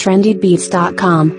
trendybeats.com.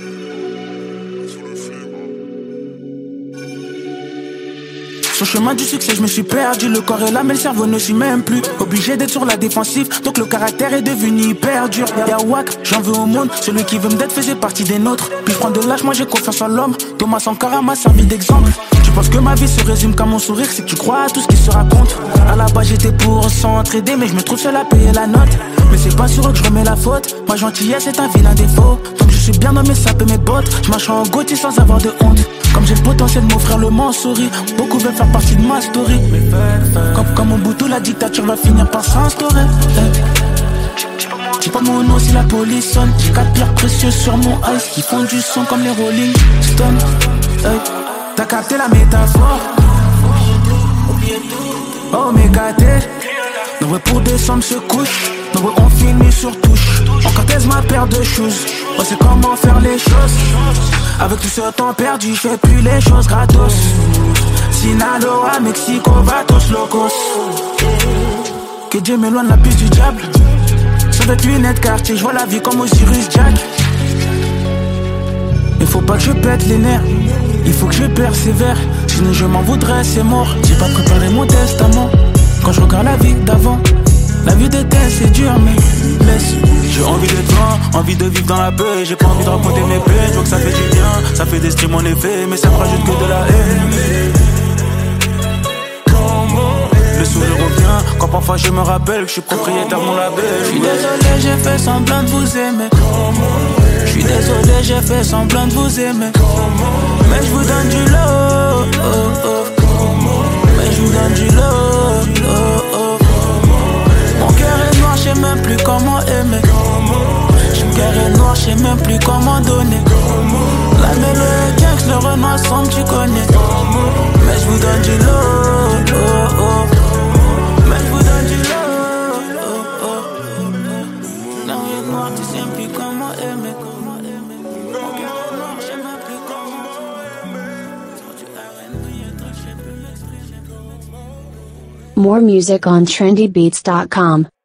Sur le chemin du succès, je me suis perdu. Le corps est là, mais le cerveau ne suit même plus. Obligé d'être sur la défensive, donc le caractère est devenu hyper dur. Y'a Wack, j'en veux au monde. Celui qui veut me d'être faisait partie des nôtres. Puis je prends de l'âge, moi j'ai confiance en l'homme. Thomas Sankara m'a servi d'exemple. Tu penses que ma vie se résume qu'à mon sourire, c'est que tu crois à tout ce qui se raconte. À la base j'étais pour s'entraider, mais je me trouve seul à payer la note. Mais c'est pas sur eux que je remets la faute. Ma gentillesse est un vilain défaut. Donc je suis bien dans mes sapes et mes bottes. Je marche en Gauthier sans avoir de honte. Comme j'ai le potentiel de m'offrir le Mansouri. Beaucoup veulent faire partie de ma story. Comme Mobutu, la dictature va finir par s'instaurer. J'ai pas mon nom si la police sonne. J'ai 4 pierres précieuses sur mon ice qui font du son comme les Rolling Stones. T'as capté la métaphore? Oh mes gâtés. Nombreux pour décembre se couche. Nombreux on finit sur touche. En cortèse ma paire de shoes. On sait comment faire les choses. Avec tout ce temps perdu, je fais plus les choses gratos. Sinaloa, Mexico, Vatos Locos. Que Dieu m'éloigne la piste du diable. Sur des lunettes quartier, je vois la vie comme Osiris Jack. Il faut pas que je pète les nerfs. Il faut que je persévère. Sinon je m'en voudrais, c'est mort. J'ai pas préparé mon testament. Quand je regarde la vie d'avant. La vie d'été c'est dur mais laisse. J'ai envie d'être loin, envie de vivre dans la paix. J'ai pas envie de raconter mes peines, je vois que ça fait du bien. Ça fait des streams en effet, mais ça me rajoute que de la haine. Le sourire revient, quand parfois je me rappelle que je suis propriétaire de mon label. Je suis désolé, j'ai fait semblant de vous aimer. Je suis désolé, j'ai fait semblant de vous aimer. Mais je vous donne du love. Mais je vous donne du love. Mon cœur est noir, je sais même plus comment aimer. Mon cœur est noir, je sais même plus comment donner. La mélo est gangs, le renard ensemble, tu connais. Mais je vous donne du love. Mais je vous donne du love. La mélo est noire, tu sais plus comment aimer. Mon cœur est noir, je sais même plus comment aimer. More music on trendybeats.com.